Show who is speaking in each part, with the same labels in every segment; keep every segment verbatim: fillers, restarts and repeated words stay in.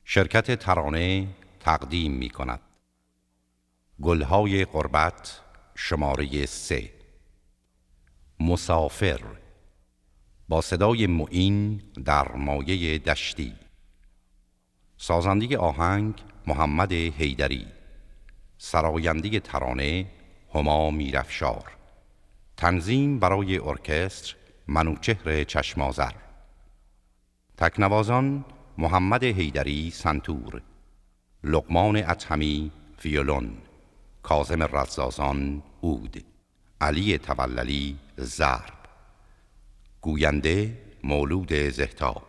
Speaker 1: شرکت ترانه تقدیم می کند گلهای غربت شماره سه. مسافر با صدای معین در مایه دشتی. سازنده آهنگ محمد حیدری. سراینده ترانه هما میرافشار. تنظیم برای ارکستر منوچهر چشمازر. تکنوازان محمد حیدری سنتور، لقمان اطهمی ویولون، کاظم رزازان عود، علی توللی ضرب، گوینده مولود زهتا.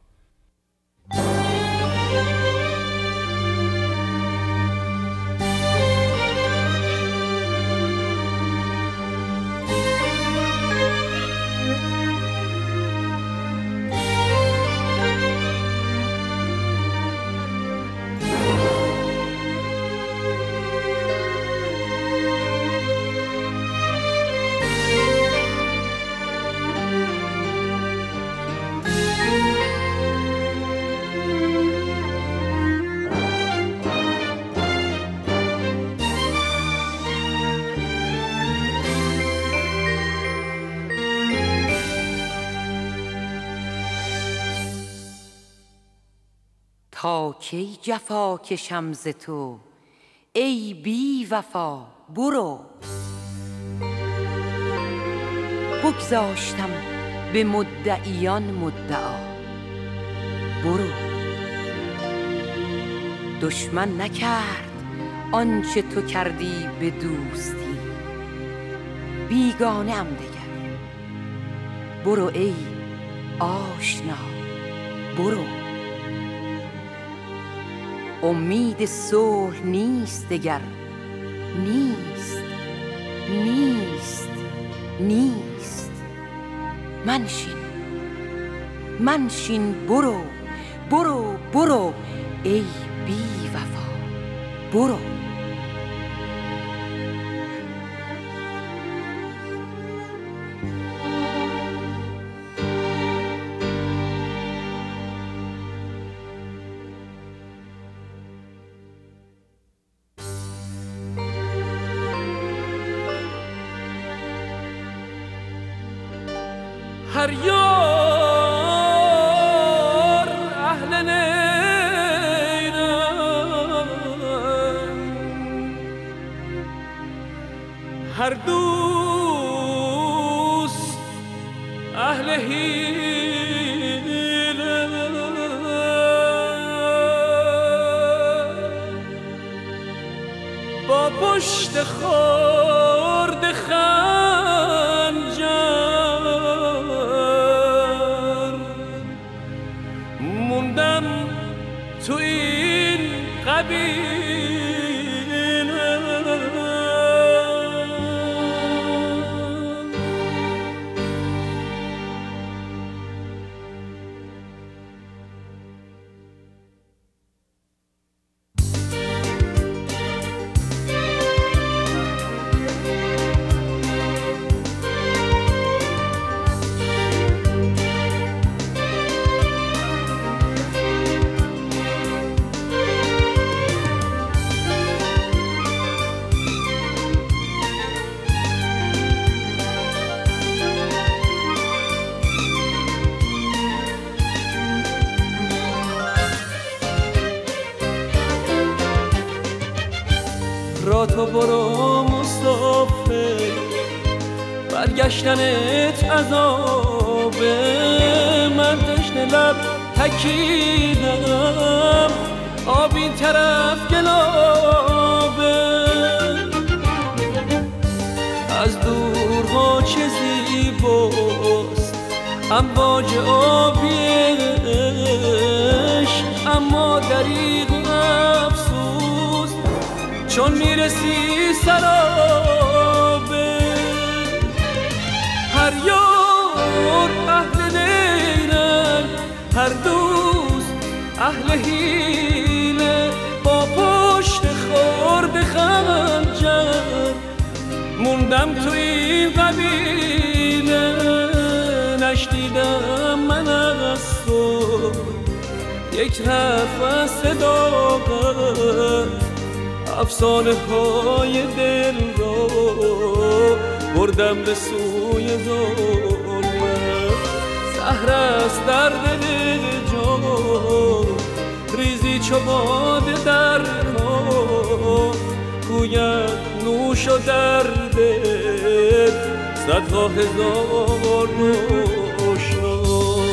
Speaker 2: تا کی جفا کشم ز تو ای بی وفا؟ برو. بگذاشتم به مدعیان مدعا، برو. دشمن نکرد آنچه تو کردی به دوستی، بیگانه ام دگر. برو ای آشنا، برو. امید صلح نیست دگر، نیست نیست نیست. منشین منشین، برو برو برو ای بی وفا، برو.
Speaker 3: هر یار اهل نیرم، هر دوست اهل حیله. با پشت خورد خنجر تو این قبیله. را تو برو مسافر، برگشتنت عذابه. من تشنه لب تکیدم، آب این طرف گلابه. از دورها چه زیباست امواج آبیش، اما دریغ و افسوس چون میرسی سرابه. هر یار اهل نیرن، هر دوست اهل حیله. با پشت خورد خنجر موندم تو این قبیله. نشنیدم من از تو یک نفس داغت افسانه های دل را بردم به سوی ظلمت. زهر است در دل جان ریزی چو باده در کام، گوید نوش و در دل صدها هزار نوشنام.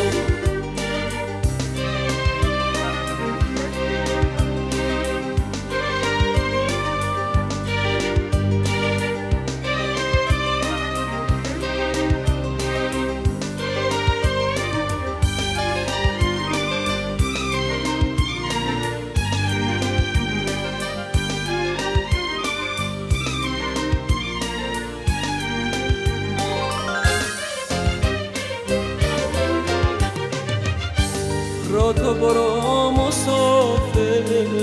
Speaker 3: را تو برو مسافر،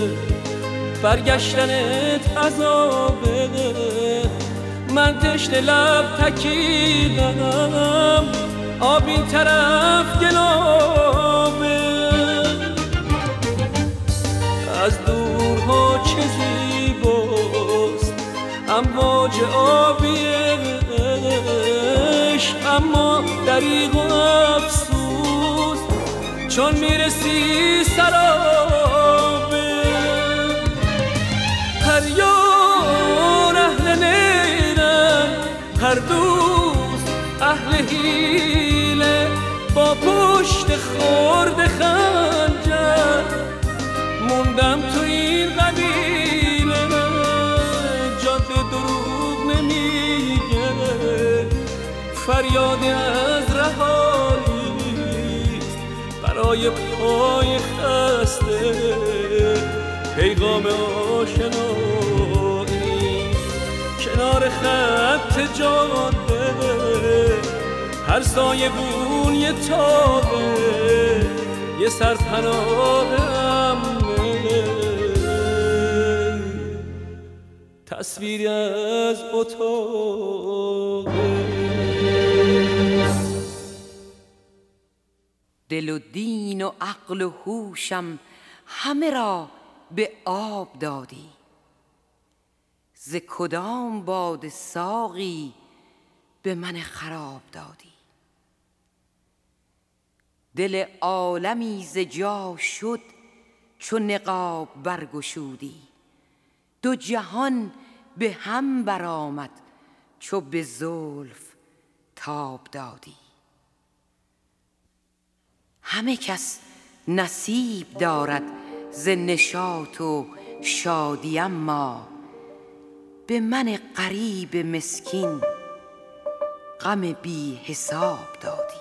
Speaker 3: برگشتنت عذابه. من تشنه لب تکیدم، آب این طرف گلابه. از دورها چه زیباست امواج آبی عشق، اما دریغ و افسوس چون میرسی سرابه. هر یار اهل نیرن، هر دوست اهل حیله، با پشت خورد خنجر موندم تو این قبیله. جاده دروغ نمیگه، فریاد از رهایی برای پای خسته، پیغام آشنایی کنار خط جاده. هر سایه بون یه تابه، یه سرپناه امنه، تصویری از اتاقه.
Speaker 2: دل و دین و عقل و هوشم همه را به آب دادی، ز کدام باد ساقی به من خراب دادی. دل عالمی ز جا شد چو نقاب برگشودی، دو جهان به هم برآمد چو به زلف تاب دادی. همه کس نصیب دارد ز نشاط و شادی، اما به من غریب مسکین غم بی حساب دادی.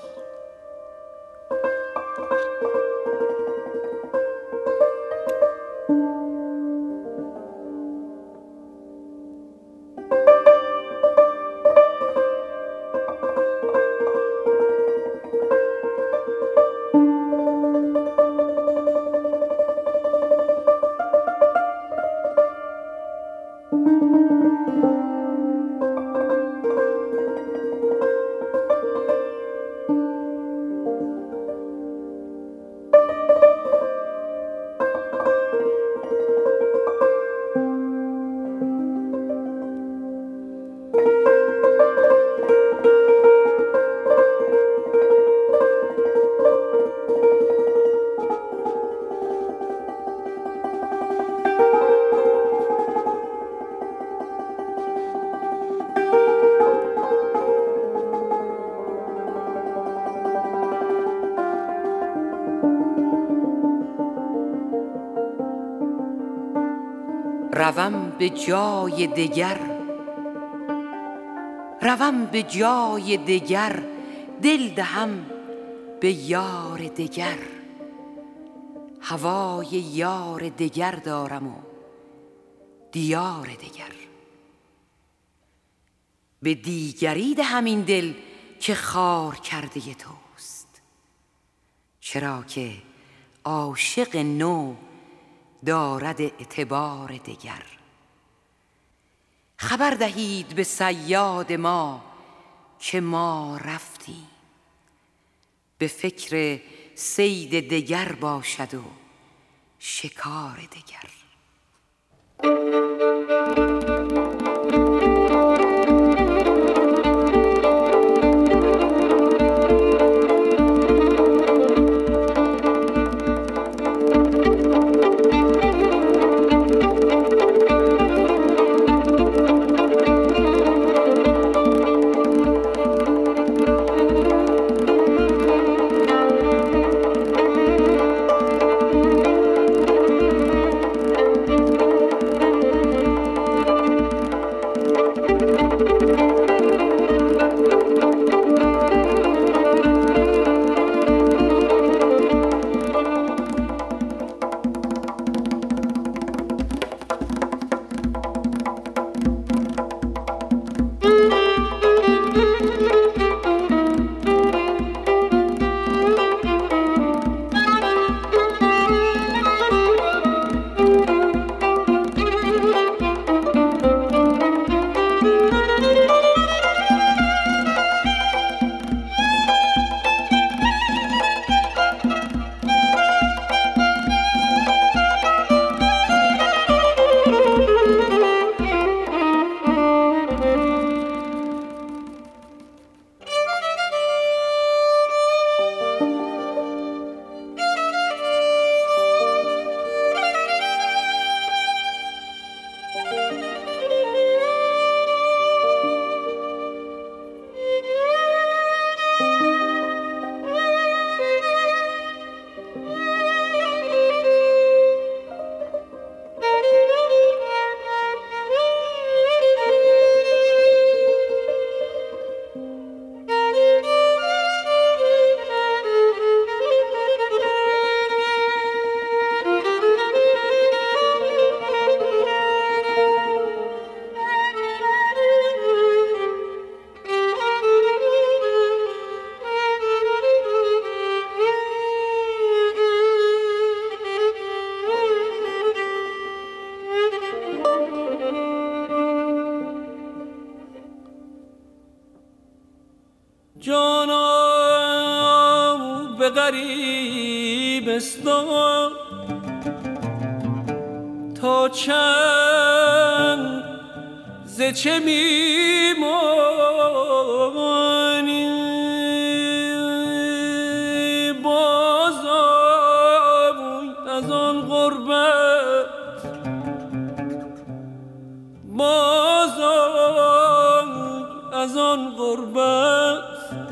Speaker 2: روم به جای دگر، روم به جای دگر، دل دهم به یار دگر. هوای یار دگر دارم و دیار دگر. به دیگری دهم این دل که خار کرده توست، چرا که عاشق نو دارد اعتبار دگر. خبر دهید به صیاد ما که ما رفتیم، به فکر صید دگر باشد و شکار دگر.
Speaker 3: جانم به غریبستان تا چند ز چه میمانی بازم از آن غربت بازم از آن غربت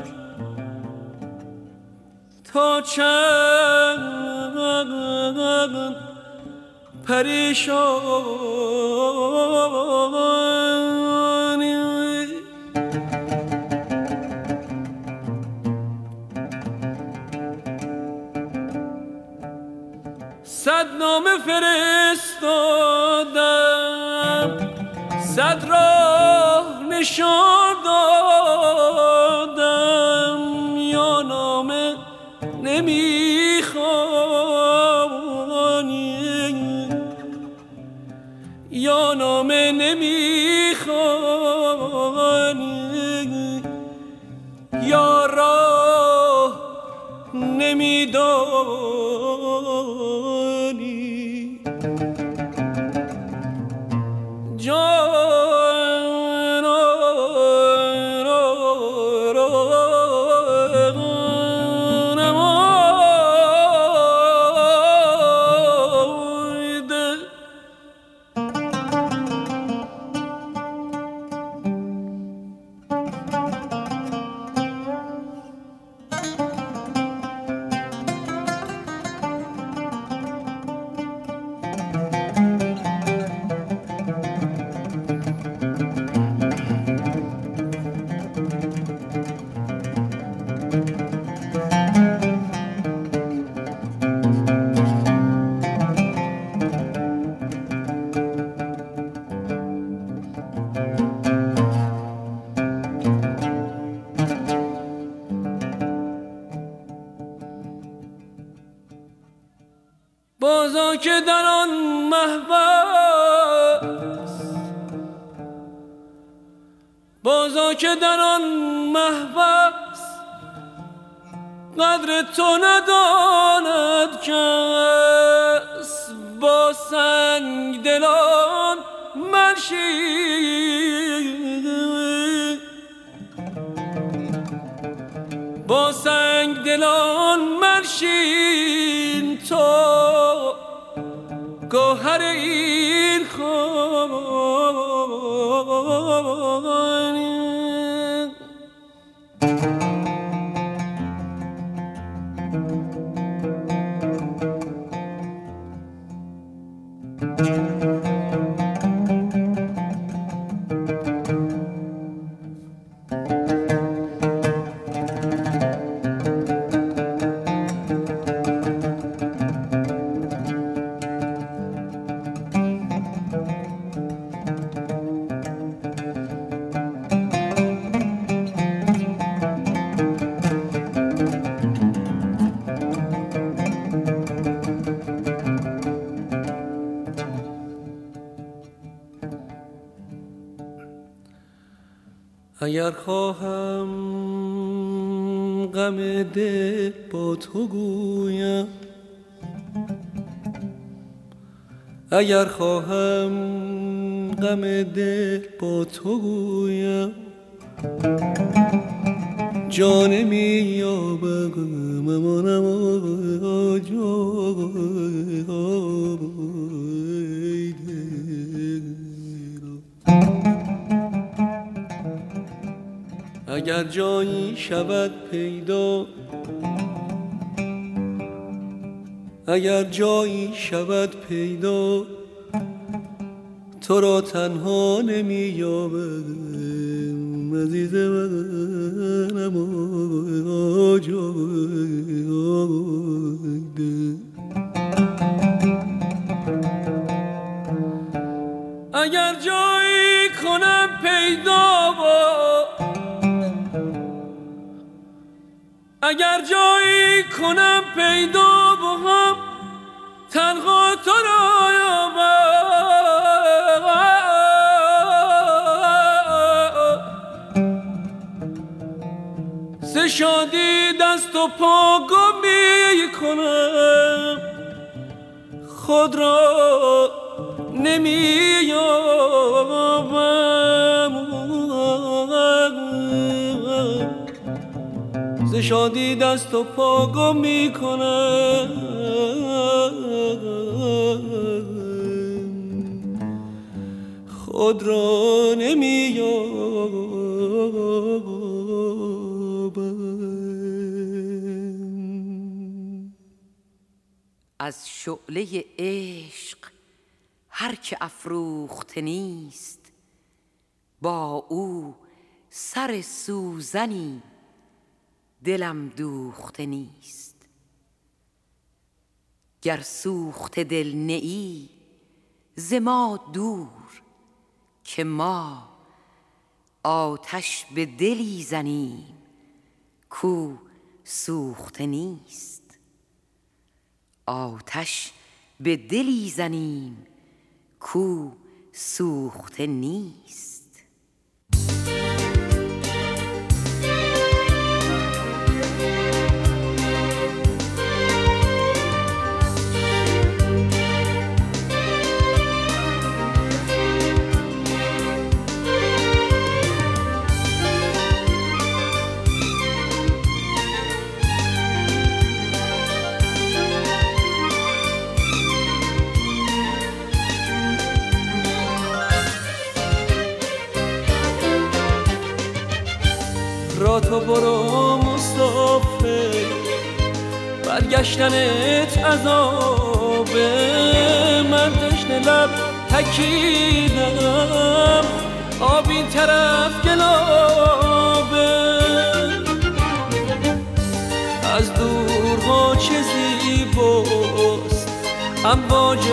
Speaker 3: تا چند پریشانی صد نامه فرستادم صد راه نشان دادم یا نامه نمیخوانی یا نامه نمیخوانی یا راه نمیدانی جان بازا که در آن محبس بازا که در آن محبس قدر تو نداند کس با سنگ دلان منشین، با سنگ دلان منشین تو گوهر این خانه. اگر خواهم غم دل با تو گویم، اگر خواهم غم دل با تو گویم، جان می یابم امانم آجای اگر جایی شود پیدا، اگر جایی شود پیدا، تو را تنها نمی یابم عزیز منم آجای دل. اگر جایی کنم پیدا با، اگر جایی کنم پیدا با هم تنها تو را یابم، ز شادی دست و پا گم می کنم، خود را نمی یابم، ز شادی دست و پا گم می کنم، خود را نمی یابم.
Speaker 2: از شعله عشق هر که افروخته نیست، با او سر سوزنی دلم دوخته نیست. گر سوخته دل نیی ز ما دور، که ما آتش به دلی زنیم کو سوخته نیست. آتش به دلی زنیم کو سوخته نیست.
Speaker 3: را تو برو مسافر، برگشتنت عذابه، من تشنه لب تکیدم، آب این طرف گلابه. از دورها چه زیباست امواج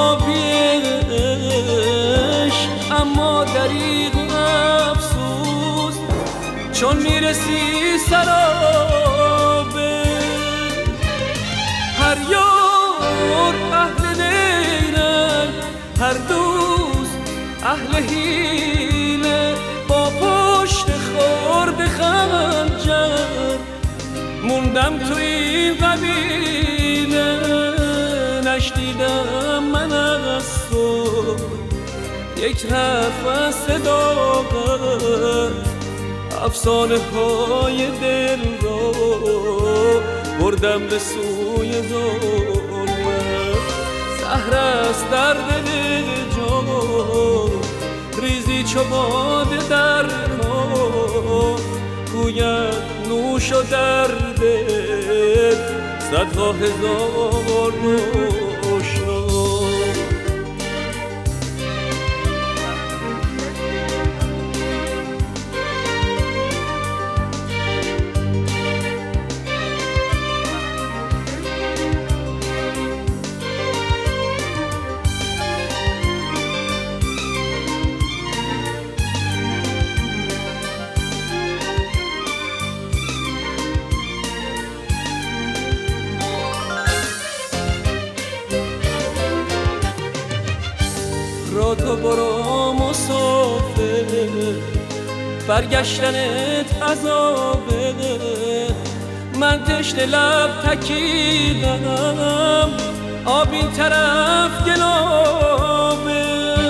Speaker 3: آبیش، اما دریغ افسوس چون میرسی سرابه. هر یار اهل دیرن، هر دوست اهل حیله، با پشت خورد خنجر موندم تو این قبیله. نشنیدم من یک نفس صداقت افسانه های دل را بردم به سوی ظلمت. زهر است در دل جان ریزی چو باده در کام، گوید نوش و در دل صدها هزار روشنا. را تو برو مسافر، برگشتنت عذابه. من تشنه لب تکیدم، آب این طرف گلابه.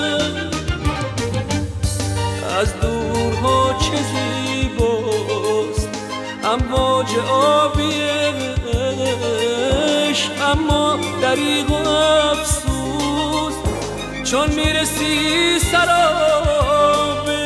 Speaker 3: از دورها چه زیباست امواج آبی عشق، اما دریغ و افسوس چون میرسی سرابه.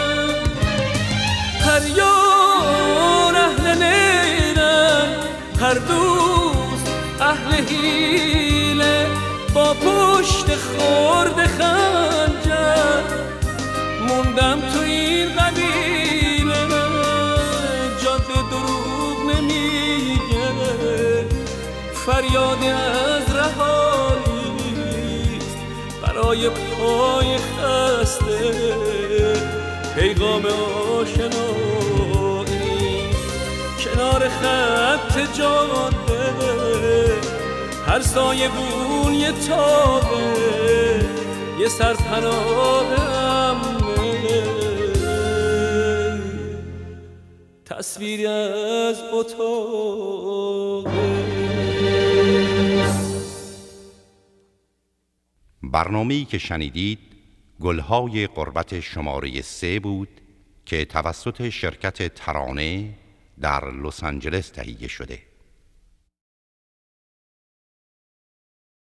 Speaker 3: هر یار اهل نیرن، هر دوست اهل حیله، با پشت خورد خنجر موندم تو این قبیله. جاده دروغ نمیگه، فریاد از رهایی برای پای خسته، پیغام آشنایی کنار خط جاده. هر سایه بون یه تابه، یه سرپناه امنه، تصویری از اتاقه.
Speaker 1: برنامه‌ای که شنیدید گلهای غربت شماره سه بود که توسط شرکت ترانه در لس آنجلس تهیه شده.